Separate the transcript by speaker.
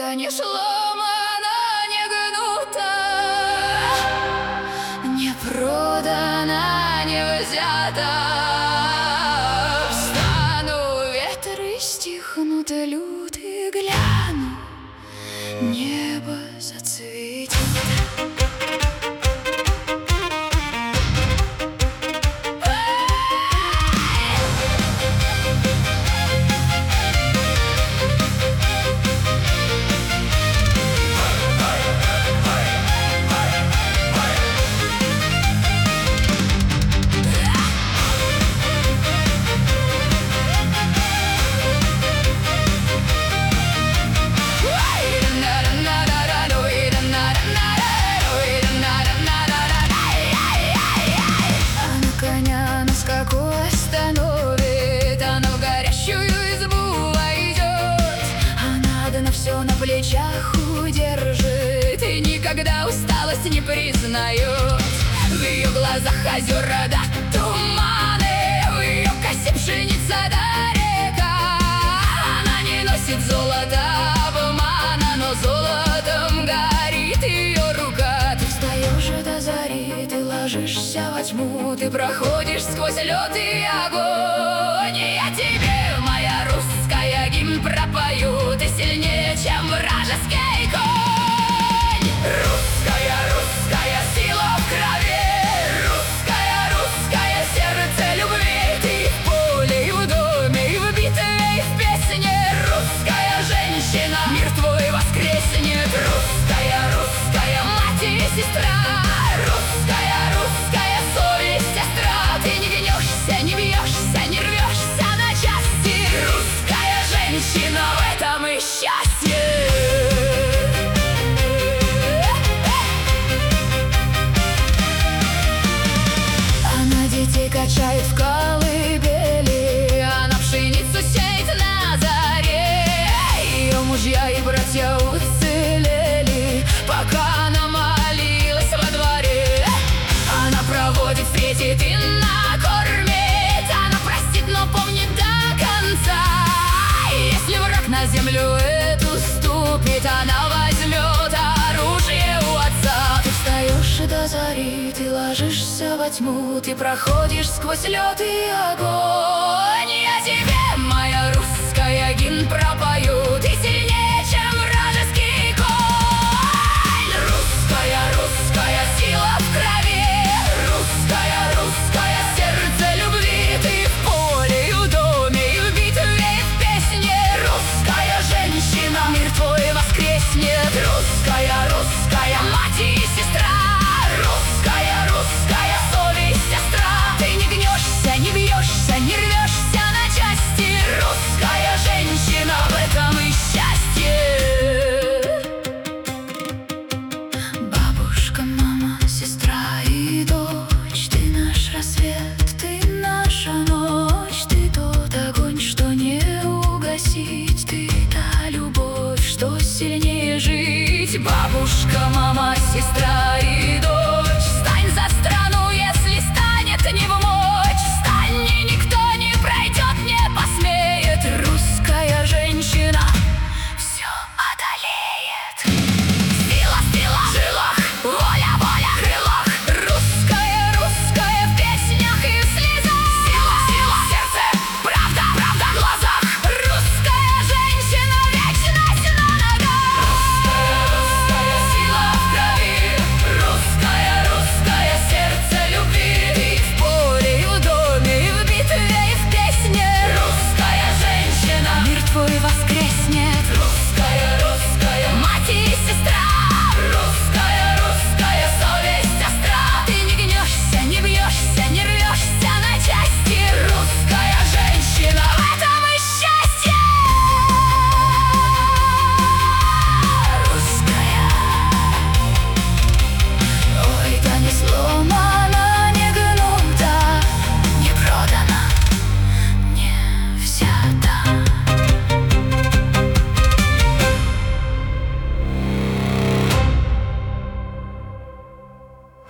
Speaker 1: Это не сломано, не гнуто, не продано, не взято. Встану, ветры стихнут, люты гляну, небо зацветет. Все на плечах удержит и никогда усталость не признает. В ее глазах озера да туманы, в ее косе пшеница да река. Она не носит золота обмана, но золотом горит ее рука. Ты встаешь до зари, ты ложишься во тьму, ты проходишь сквозь лед и огонь. Я тебе, моя русская, гимн пропою, ты сильнее, чем вражеский конь. Русская, русская сила в крови, русская, русское сердце любви. Ты в поле, и в доме, и в битве, и в песне. Русская женщина, мир твой воскреснет. Русская, русская мать и сестра. Русская, русская совесть, сестра. Ты не гнешься, не бьешься, не рвешься на части. Русская женщина, в этом и счастье. Она детей качает в колыбели, она пшеницу сеет на заре. Ее мужья и братья уцелели, пока она молилась во дворе. Она проводит, встретит и накормит, она простит, но помнит до конца. Если враг на землю эту ступит, она возьмет оружие у отца. Ты встаешь до зари, ты ложишься во тьму, ты проходишь сквозь лед и огонь. Я тебе, моя русская, гимн пропою, ты сильнее, чем вражеский конь. Русская, русская сила в крови, русская, русское сердце любви. Ты в поле, и в доме, и в битве, и в песне. Русская женщина, мир твой воскреснет. Русская, русская мать и сестра. Русская, русская совесть, сестра. Ты не гнешься, не бьешься, не рвешься на части. Русская женщина, в этом и счастье. Бабушка, мама, сестра и дочь, ты наш рассвет, ты наша ночь. Ты тот огонь, что не угасить, ты та любовь, что сильнее жить. Бабушка, мама, сестра и